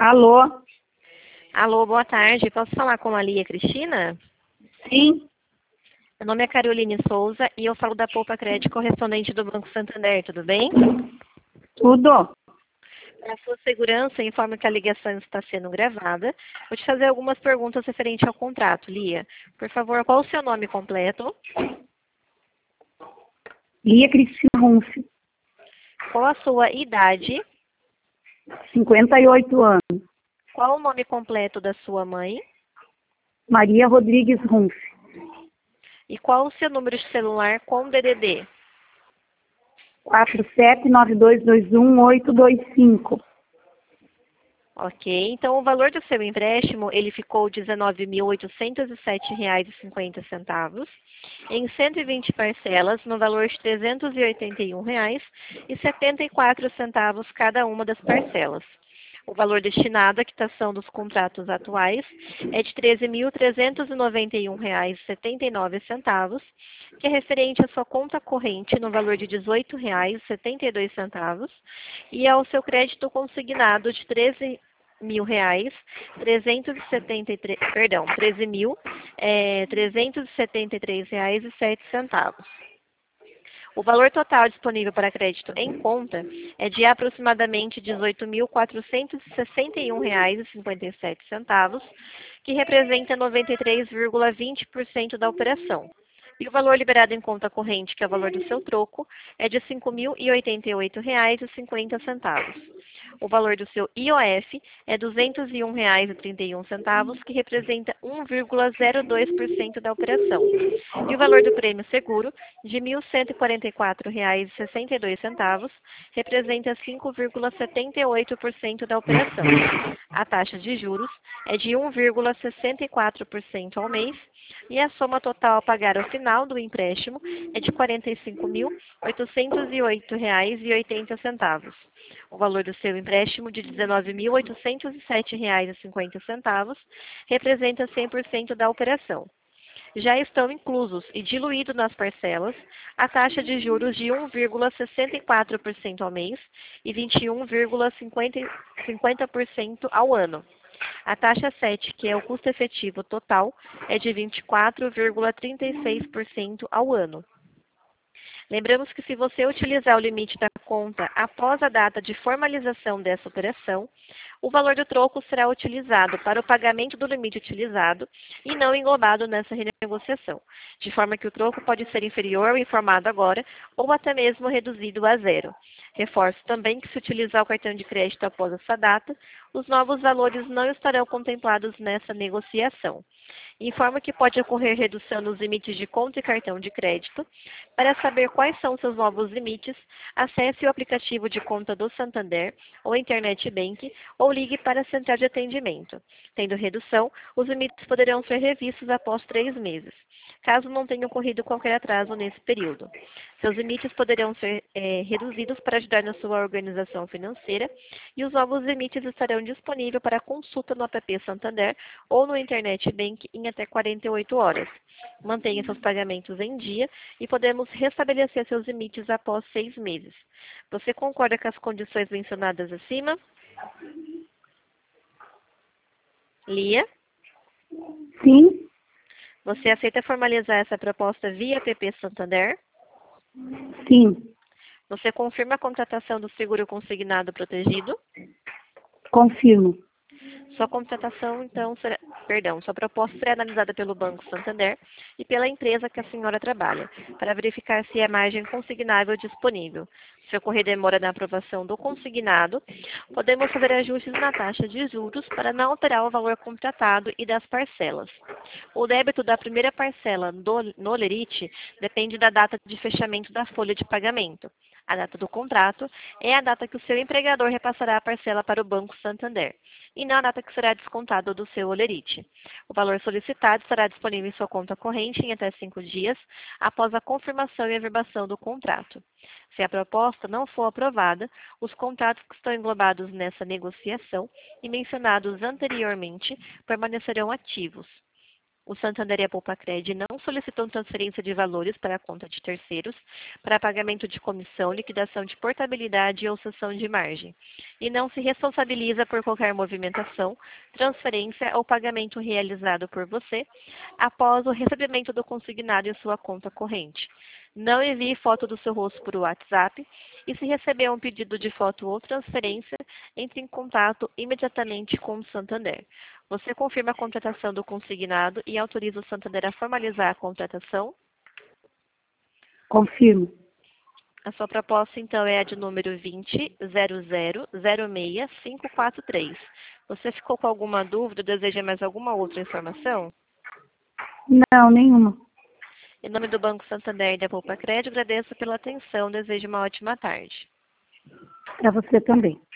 Alô? Alô, boa tarde. Posso falar com a Lia Cristina? Sim, Meu nome é Caroline Souza e eu falo da Poupa Crédito, correspondente do Banco Santander, tudo bem? tudo. Para sua segurança, informo que a ligação está sendo gravada. Vou te fazer algumas perguntas referentes ao contrato, Lia. Por favor, qual o seu nome completo? Lia Cristina Runf, Qual a sua idade? 58 anos. Qual o nome completo da sua mãe? Maria Rodrigues Runf, E qual o seu número de celular com DDD? 4792218825. Ok, então o valor do seu empréstimo, ele ficou R$ 19.807,50 em 120 parcelas, no valor de R$ 381,74 cada uma das parcelas. O valor destinado à quitação dos contratos atuais é de R$ 13.391,79, que é referente à sua conta corrente no valor de R$ 18,72 e ao seu crédito consignado de R$ 13.373,07. O valor total disponível para crédito em conta é de aproximadamente R$ 18.461,57, que representa 93,20% da operação. E o valor liberado em conta corrente, que é o valor do seu troco, é de R$ 5.088,50. O valor do seu IOF é R$ 201,31, que representa 1,02% da operação. E o valor do prêmio seguro, de R$ 1.144,62, representa 5,78% da operação. A taxa de juros é de 1,64% ao mês e a soma total a pagar ao final do empréstimo é de R$ 45.808,80. O valor do seu empréstimo de R$ 19.807,50 representa 100% da operação. Já estão inclusos e diluídos nas parcelas a taxa de juros de 1,64% ao mês e 21,50% ao ano. A taxa 7, que é o custo efetivo total, é de 24,36% ao ano. Lembramos que se você utilizar o limite da conta após a data de formalização dessa operação, o valor do troco será utilizado para o pagamento do limite utilizado e não englobado nessa renegociação, de forma que o troco pode ser inferior ao informado agora ou até mesmo reduzido a zero. Reforço também que se utilizar o cartão de crédito após essa data, os novos valores não estarão contemplados nessa negociação. Informo que pode ocorrer redução nos limites de conta e cartão de crédito. Para saber quais são seus novos limites, acesse o aplicativo de conta do Santander ou Internet Bank ou ligue para a central de atendimento. Tendo redução, os limites poderão ser revistos após 3 meses, caso não tenha ocorrido qualquer atraso nesse período. Seus limites poderão ser reduzidos para ajudar na sua organização financeira e os novos limites estarão disponíveis para consulta no app Santander ou no Internet Bank em até 48 horas. Mantenha seus pagamentos em dia e podemos restabelecer seus limites após 6 meses. Você concorda com as condições mencionadas acima? Lia? sim, Você aceita formalizar essa proposta via app Santander? sim, Você confirma a contratação do seguro consignado protegido? confirmo. Sua contratação, então, sua proposta será analisada pelo Banco Santander e pela empresa que a senhora trabalha, para verificar se há margem consignável disponível. Se ocorrer demora na aprovação do consignado, podemos fazer ajustes na taxa de juros para não alterar o valor contratado e das parcelas. O débito da primeira parcela no Olerite depende da data de fechamento da folha de pagamento. A data do contrato é a data que o seu empregador repassará a parcela para o Banco Santander, e não a data que será descontado do seu Olerite. O valor solicitado estará disponível em sua conta corrente em até 5 dias após a confirmação e averbação do contrato. Se a proposta não for aprovada, os contratos que estão englobados nessa negociação e mencionados anteriormente permanecerão ativos. O Santander e a Poupa-Cred não solicitam transferência de valores para a conta de terceiros para pagamento de comissão, liquidação de portabilidade ou cessão de margem, e não se responsabiliza por qualquer movimentação, transferência ou pagamento realizado por você após o recebimento do consignado em sua conta corrente. Não envie foto do seu rosto por WhatsApp e, se receber um pedido de foto ou transferência, entre em contato imediatamente com o Santander. Você confirma a contratação do consignado e autoriza o Santander a formalizar a contratação? Confirmo. A sua proposta, então, é a de número 20.0006.543. Você ficou com alguma dúvida ou deseja mais alguma outra informação? Não, nenhuma. Em nome do Banco Santander e da Poupa-Cred, agradeço pela atenção. Desejo uma ótima tarde. Para você também.